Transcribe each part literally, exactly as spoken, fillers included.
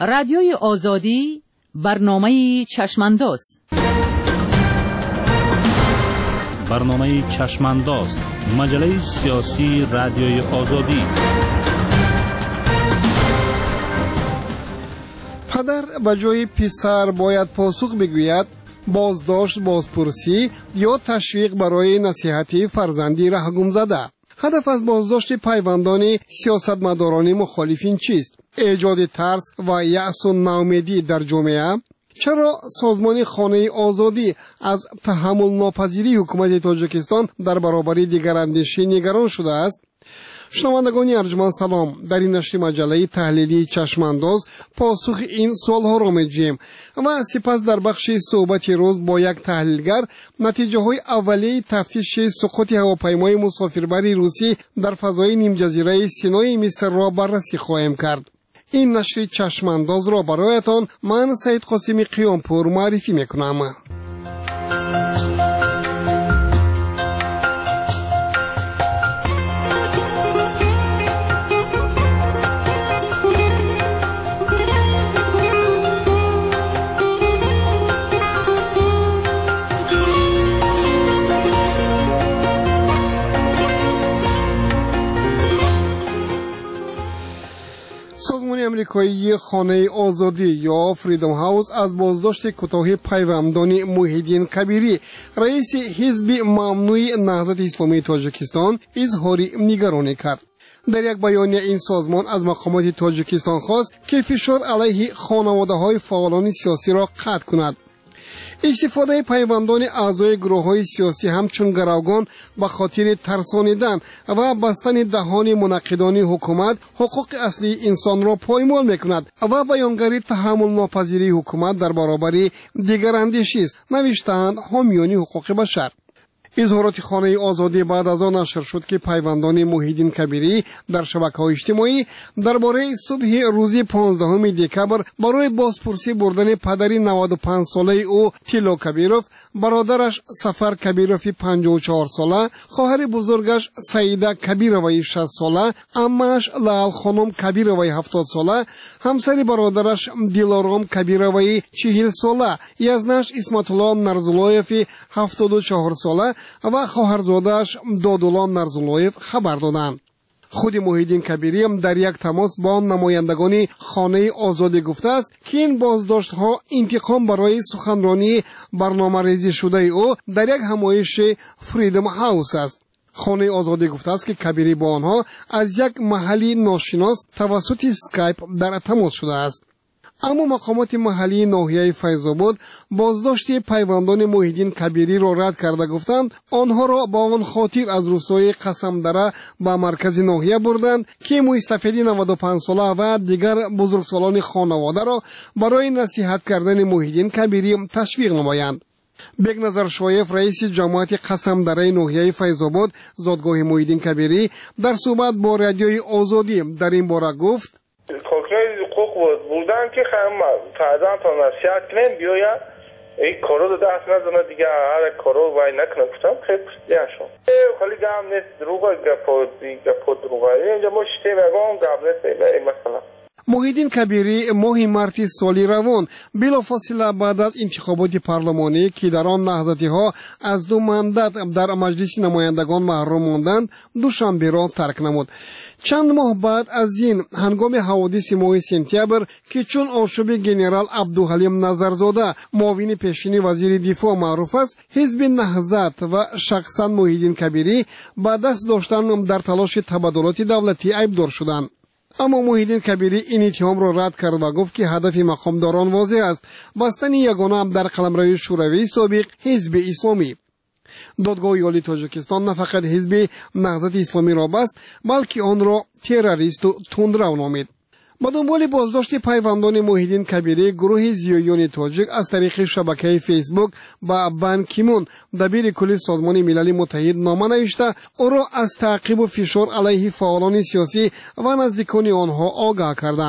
رادیوی آزادی برنامه چشمانداز. برنامه چشمانداز، مجله سیاسی رادیوی آزادی. پدر به جای پسر باید پاسخ بگوید، بازداشت، بازپرسی یا تشویق برای نصیحت فرزندی رهگم زده. هدف از بازداشت پیوندان سیاستمداران مخالفین چیست؟ ایجاد ترس و یأس و ناامیدی در جامعه؟ چرا سازمان خانه آزادی از تحمل ناپذیری حکومت تاجیکستان در برابر دیگراندیشی نگران شده است؟ شنوندگان ارجمند سلام. در این نشر مجله تحلیلی چشمانداز پاسخ این سوالها را می‌دهیم و سپس در بخش صحبت روز با یک تحلیلگر نتیجه های اولیه تفتیش سقوط هواپیمای مسافربری روسی در فضای نیم جزیره سینای مصر را بررسی خواهیم کرد. این نشر چشمانداز را برایتان من سید قاسمی قیامپور معرفی میکنم. امریکایی خانه آزادی یا فریدم هاوس از بازداشت کوتاه پیوندان محیدین کبیری رئیس حزب ممنوع نهضت اسلامی تاجیکستان اظهار نگرانی کرد. در یک بیانیه این سازمان از مقامات تاجیکستان خواست که فشار علیه خانواده‌های فعالان سیاسی را قطع کند. استفاده پیوندان اعضای گروه‌های سیاسی همچون گروگان به خاطر ترسانیدن و بستن دهان منقدان حکومت حقوق اصلی انسان را پایمال می‌کند و بیانگر تحمل ناپذیری حکومت در برابر دیگراندیشی است، نوشتند حامیان حقوق بشر. اظهارات خانه آزادی بعد از آن نشر شد که پیوندان محیدین کبیری در شبکه‌های اجتماعی درباره صبح روز پانزدهم دکبر برای بازپرسی بردن پدر نود و پنج ساله او تیلو کبیروف، برادرش سفر کبیروف پنجاه و چهار ساله، خواهر بزرگش سعیده کبیروی شصت ساله، عمه‌اش لال خانم کبیروی هفتاد ساله، همسر برادرش دیلارام کبیروی چهل ساله، یزنش اسمت الله نرزولایف هفتاد و چهار ساله و خواهرزاده‌اش دادولا نرزولایف خبر دادند. خود محیدین کبیری هم در یک تماس با نمایندگان خانه آزادی گفته است که این بازداشت ها انتقام برای سخنرانی برنامه ریزی شده او در یک همایش فریدم هاوس است. خانه آزادی گفته است که کبیری با آنها از یک محلی ناشناس توسط اسکایپ در تماس شده است. اما مقامات محلی ناحیه فیض‌آباد بازداشت پیوندان محیدین کبیری را رد کرده گفتند آنها را با آن خاطر از روستای قسمدره به مرکز ناحیه بردند که مستفید نود و پنج ساله و دیگر بزرگسالان خانواده را برای نصیحت کردن محیدین کبیری تشویق نمایند. بگنظر شایف رئیس جماعت قسمدره ناحیه فیض‌آباد زادگاه محیدین کبیری در صحبت با رادیوی آزادی در این باره گفت حقوق بودن که خیلی فردا تا نصیحت کنیم بیاید این کارو رو دست نزنه دیگه، هر کارو وای نکنه. گفتم خیلی پرسیدن شما خیلی گم نیست، دروغه گپا گپا دروغه اینجا ما شتیم اگام گم نیست. این مثلا محیدین کبیری ماه مارت سالی روان بلافاصله بعد از انتخابات پارلمانی که در آن نهضتی ها از دو مندت در مجلس نمایندگان محروم ماندند دوشنبه را ترک نمود. چند ماه بعد از این هنگام حوادث ماه سپتامبر که چون آشوب گنرال عبدالحلیم نظرزاده معاون پیشین وزیر دفاع معروف است، حزب نهضت و شخصا محیدین کبیری با دست داشتن در تلاش تبادلات دولتی عیبدار شدند. اما محیدین کبیری این اتهام را رد کرد و گفت که هدف مقامداران واضح است، بستن یگانه هم در قلمرو شوروی سابق حزب اسلامی. دادگاه عالی تاجیکستان نه فقط حزب نهضت اسلامی را بست بلکه آن را تروریست و تندرو نامید. با دنبال بازداشت پیوندان محیدین کبیری، گروه زیایان تاجیک از طریق شبکه فیسبوک با بان کی مون دبیر کل سازمان ملل متحد نامه نوشته او را از تعقیب و فشار علیه فعالان سیاسی و نزدیکان آنها آگاه کردند.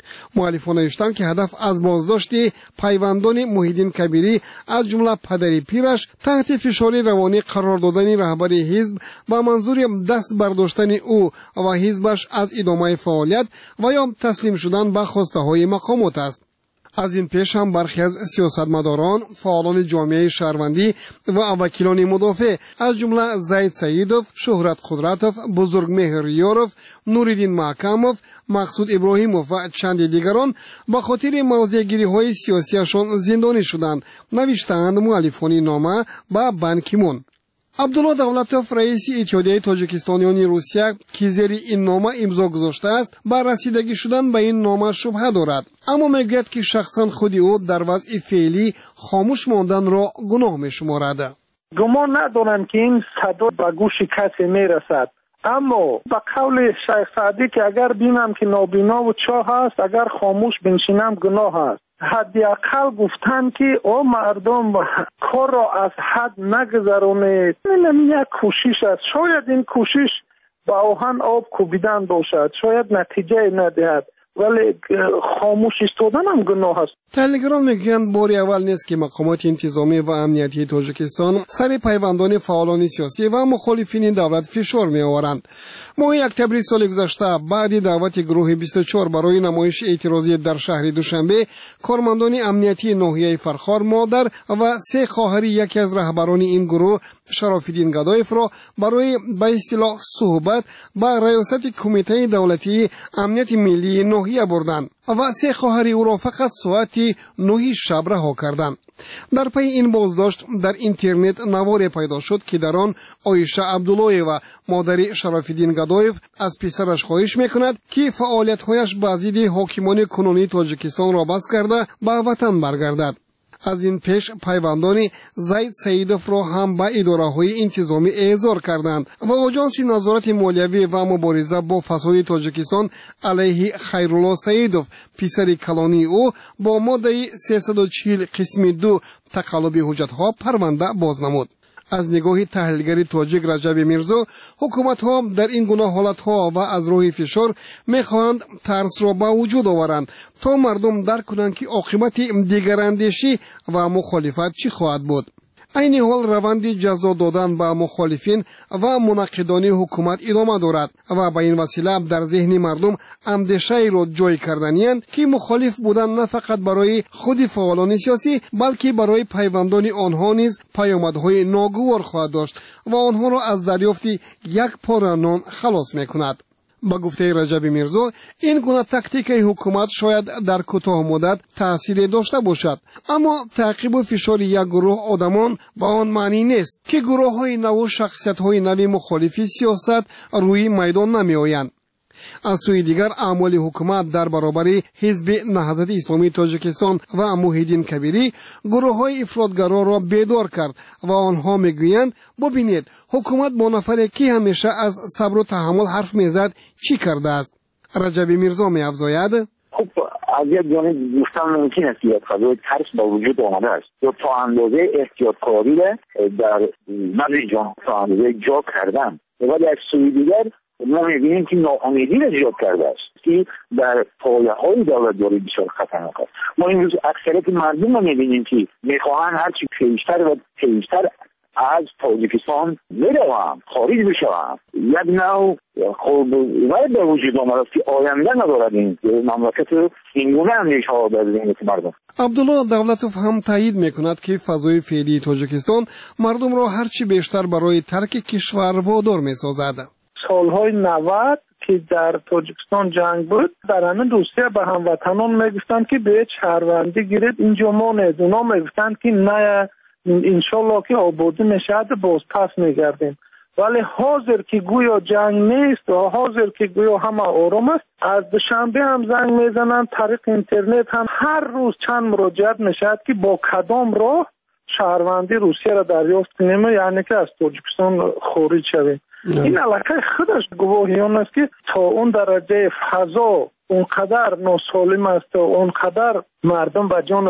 مؤلفان نوشتند که هدف از بازداشت پیوندان محیدین کبیری از جمله پدری پیرش تحت فشار روانی قرار دادن رهبر حزب و منظور دست برداشتن او و حزبش از ادامه فعالیت و یا تسلیم شدن به خواسته های مقامات است. از این پیش هم برخی از سیاستمداران، فعالان جامعه شهروندی و وکیلان مدافع از جمله زید سیدوف، شهرت قدرتوف، بزرگمهر ریاروف، نوریدین محکموف، مقصود ابراهیموف و چند دیگران به خاطر موضع‌گیری های سیاسیشان زندانی شدند، نوشتند مؤلفان نامه به بان کی مون. عبدالله دولتوف رئیس اتحادیه تاجیکستانیان روسیه که زیر این نامه امضا گذاشته است بر رسیدگی شدن به این نامه شبهه دارد، اما میگوید که شخصا خود او در وضع فعلی خاموش ماندن را گناه میشمارد. گمان ندارم که این صدا به گوش کسی میرسد، اما به قول شیخ سعدی که اگر بینم که نابینا و چاه است، اگر خاموش بنشینم گناه است. حداقل گفتن که او مردم کار را از حد نگذرونه. این یک کوشش است، شاید این کوشش با آهن آب کوبیدن باشد، شاید نتیجه ندهد، ولی خاموش ایستادن هم گناه است. تحلیلگران میگویند باری اول نیست که مقامات انتظامی و امنیتی تاجیکستان سر پیوندان فعالان سیاسی و مخالفین دولت فشار میآورند. ماه اکتبر سال گذشته بعد دعوت گروه بیست و چهار برای نمایش اعتراضی در شهر دوشنبه، کارمندان امنیتی ناحیه فرخار مادر و سه خواهر یکی از رهبران این گروه، شرافالدین گدایف را برای به اصطلاح صحبت با ریاست کمیته دولتی امنیت ملی ناحیه بردند و سه خواهر او را فقط ساعت نه شب رها کردند. در پی این بازداشت در اینترنت نواری پیدا شد که در آن عایشه عبدالله و مادر شرافالدین گدایف از پسرش خواهش میکند که فعالیت‌هایش به ضد حاکمان کنونی تاجیکستان را بس کرده به وطن برگردد. از این پیش پیوندان زید سیدوف را هم به اداره‌های انتظامی احضار کردند و آژانس نظارت مالیوی و مبارزه با فساد تاجیکستان علیه خیرالله سیدوف پسر کلانی او با ماده سیصد و چهل قسم دو تقلب حجت‌ها پرونده باز نمود. از نگاه تحلیلگر تاجیک رجب میرزا، حکومت‌ها در این گونه حالت‌ها و از راه فشار می‌خواهند ترس را به وجود آورند تا مردم درک کنند که عاقبت دیگراندیشی و مخالفت چی خواهد بود. این حال روند جزا دادن به مخالفین و مناقضان حکومت ادامه دارد و به این وسیله در ذهن مردم اندیشه را جای کردنی‌اند که مخالف بودن نه فقط برای خود فعالان سیاسی بلکه برای پیوندان آنها نیز پیامدهای ناگوار خواهد داشت و آنها را از دریافت یک پاره نان خلاص می‌کند. با گفته رجب میرزا، این گونه تاکتیک حکومت شاید در کوتاه مدت تأثیر داشته باشد، اما تعقیب و فشار یک گروه آدمان با آن معنی نیست که گروه های نو و شخصیت های نوی مخالفی سیاست روی میدان نمی آیند. از سوی دیگر اعمال حکومت در برابر حزب نهضت اسلامی تاجیکستان و محیدین کبیری گروه های افراطگرا را بیدار کرد و آنها میگویند ببینید حکومت با نفری که همیشه از صبر و تحمل حرف میزد چی کرده است. رجب میرزا میافزاید خب از یک جانب گفتن ممکن است که فضای ترس با وجود آمده است یا تا اندازه احتیاطکاری در مغز جان تا اندازه جا کردن، ولی از سوی دیگر ما می‌بینیم که ناامیدی را ایجاد کرده است که در پایه‌های دولتداری بسیار خطرناک است. ما امروز اکثریت مردم را می‌بینیم که می‌خواهند هرچی پیشتر و پیشتر از تاجیکستان بروند، خارج بشوند. یک نوع خب وارد به وجود آمده است که آینده ندارد این مملکت اینگونه اندیشه‌ها در ذهن مردم. عبدالله دولتوف هم تایید میکند که فضای فعلی تاجیکستان مردم را هرچی بیشتر برای ترک کشور وادار می‌سازد. سالهای نود که در تاجیکستان جنگ بود، در همین روسیه به هموطنان میگفتند که به شهروندی گیرید اینجا مانید. اونا میگفتند که نه انشالله که آبادی میشد باز پس میگردیم. ولی حاضر که گویا جنگ نیست و حاضر که گویا همه آرام است، از دوشنبه هم زنگ میزنند، طریق اینترنت هم هر روز چند مراجعت میشد که با کدام راه شهروندی روسیه را دریافت کنیم، یعنی که از تاجیکستان خارج شویم. این علاقه خودش گواهیان است که تا اون درجه فضا اونقدر ناسالم است و اونقدر مردم به جانش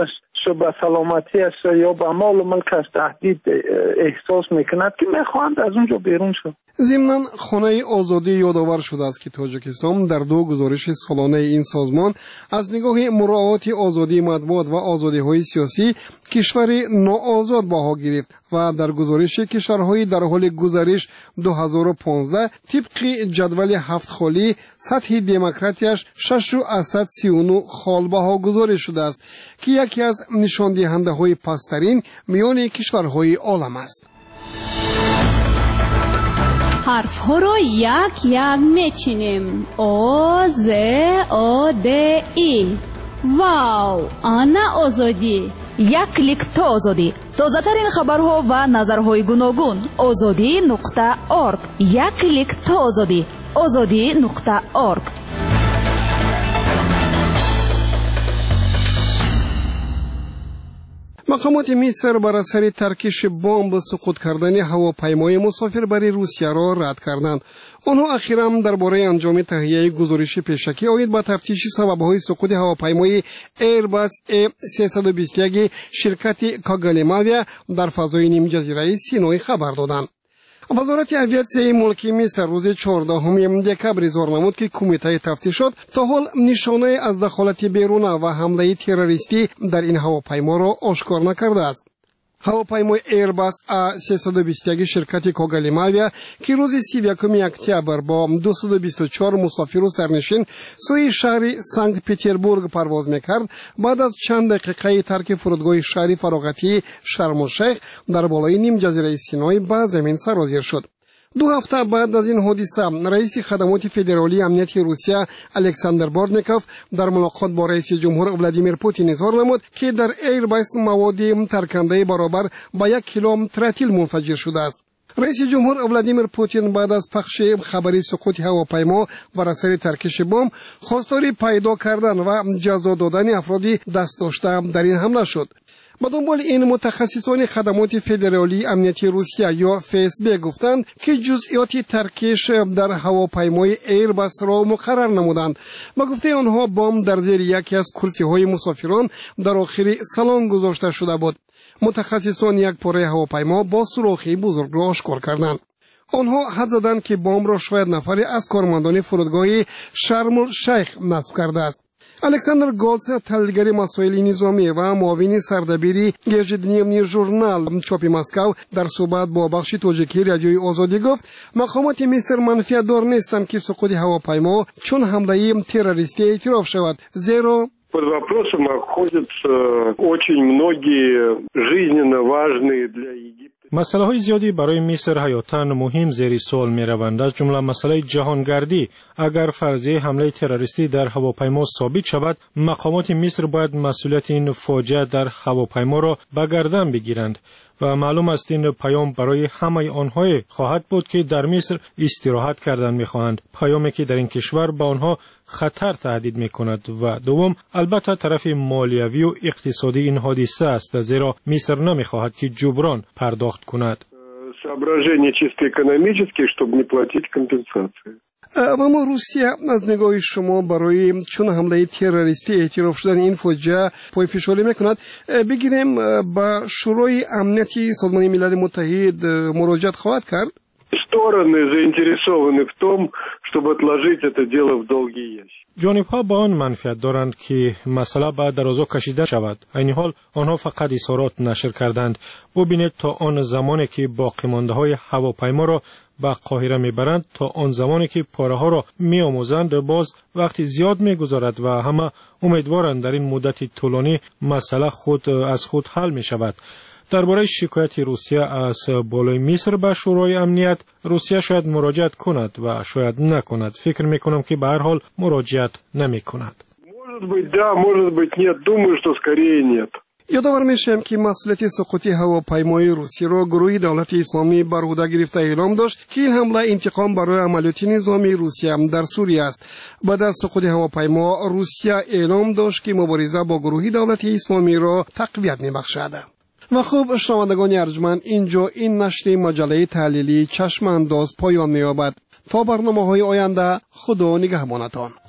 به سلامتیش یا به مال و ملکش تهدید احساس میکند که میخواهند از اونجا بیرون شد. ضمناً خانه آزادی یادآور شده است که تاجیکستان در دو گزارش سالانه این سازمان از نگاه مراعات آزادی مطبوعات و آزادی‌های سیاسی کشور ناآزاد بها گرفت و در گزارش کشورهای در حال گذرش دو هزار و پانزده طبق جدول هفت خالی سطح دموکراتیش شش از صد و سی و نه خال بها گذاری شده است که یکی از نشان دهنده‌های پست‌ترین میان کشورهای عالم است. حرف ها را یک یک میچینیم. او ز او د ای. واو، آنا آزادی. یک کلیک تا آزادی. تازه ترین خبرها و نظرهای گوناگون. آزادی نقطه ارگ. یک کلیک تا آزادی. آزادی نقطه ارگ. مقامات مصر بر اثر ترکش بمب سقوط کردن هواپیمای مسافربری روسیه را رد کردند. آنها اخیراً درباره انجام تهیه گزارش پیشکی آید با تفتیش سبب‌های سقوط هواپیمای ایرباس ای سیصد و بیست و یک شرکت کاگالیماویا در فضای نیم جزیره سینای خبر دادند. وزارت اویاسیون ملکی مصر روز چهاردهم دکبر اظهار نمود که کمیته تفتیشات تا حال نشانه از دخالت بیرون و حمله تروریستی در این هواپیما را آشکار نکرده است. هواپیمای ایرباس ای سیصد و بیست و یک شرکت کاگالیماویا که روز سی و یکم اکتبر با دویست و بیست و چهار مسافر و سرنشین سوی شهر سنت پترزبورگ پرواز میکرد، بعد از چند دقیقه ترک فرودگاه شهر فراغتی شرم الشیخ در بالای نیم جزیره سینای به زمین سرازیر شد. دو هفته بعد از این حادثه رئیس خدمات فدرالی امنیت روسیه الکساندر بورتنیکوف در ملاقات با رئیس جمهور ولادیمیر پوتین اظهار نمود که در ایرباس مواد ترکنده برابر با یک کیلو ترتیل منفجر شده است. رئیس جمهور ولادیمیر پوتین بعد از پخش خبری سقوط هواپیما بر اثر ترکش بمب خواستار پیدا کردن و جزا دادن افرادی دست داشته در این حمله شد. با دنبال این متخصصان خدمات فدرالی امنیتی روسیه یا اف اس بی گفتند که جزئیات ترکش در هواپیمای ایرباس را مقرر نمودند. با گفته آنها بمب در زیر یکی از کرسی‌های مسافران در آخر سالن گذاشته شده بود. متخصصان یک پاره هواپیما با سوراخی بزرگ را آشکار کردند. آنها حد زدند که بمب را شاید نفری از کارمندان فرودگاه شرم الشیخ نصب کرده است. الکساندر گولز، تحلیلگر مسائل نظامی و معاون سردبیری گزیدنی ژورنال چاپ مسکو در صحبت با بخش تاجیکی رادیوی آزادی گفت مقامات مصر منفعت دار نیستند که سقوط هواپیما چون حمله تروریستی اعتراف شود، زیرا под вопросом находятся очень многие жизненно важные для Египта. مسئله های زیادی برای مصر حیاتاً مهم زیر سوال می روند، از جمله مسئله جهانگردی. اگر فرضیه حمله تروریستی در هواپیما ثابت شود، مقامات مصر باید مسئولیت این فاجعه در هواپیما را به گردن بگیرند و معلوم است این پیام برای همه آنها خواهد بود که در مصر استراحت کردن می‌خواهند، پیامی که در این کشور به آنها خطر تهدید می‌کند. و دوم البته طرف مالیوی و اقتصادی این حادثه است، زیرا مصر نمی‌خواهد که جبران پرداخت کند. соображения чисто экономические, чтобы не платить компенсации. اما روسیه از نگاه شما برای چون حمله تروریستی اعتراف شدن این فاجعه پای فشاری میکند؟ بگیریم با شورای امنیتی سازمان ملل متحد مراجعت خواهد کرد؟ Стороны заинтересованы в том, чтобы отложить это дело в долгий ящик. جانب‌ها با آن منفعت دارند که مسئله به درازا کشیده شود. این حال آنها فقط اظهارات نشر کردند. ببینید تا آن زمانی که باقی مانده‌های هواپیما را به قاهره میبرند، تا آن زمانی که پاره ها را میآموزند، باز وقتی زیاد میگذارد و همه امیدوارند در این مدت طولانی مسئله خود از خود حل می شود. درباره شکایت روسیه از بالای مصر به شورای امنیت، روسیه شاید مراجعت کند و شاید نکند. فکر میکنم که به هر حال مراجعت نمی کند. Может быть, да, может быть, нет. Думаю, что скорее нет. یادآور میشم که مسئولیت سقوط هواپیمای روسی را گروه دولت اسلامی بر عهده گرفته اعلام داشت که این حمله انتقام برای عملیات نظامی روسیه در سوریه است. بعد از سقوط هواپیما روسیه اعلام داشت که مبارزه با گروه دولت اسلامی را تقویت می‌بخشد. و خوب شنوندگان ارجمند، اینجا این نشر مجله تحلیلی چشم انداز پایان می‌یابد. تا برنامه‌های آینده، خدا نگهبانتان.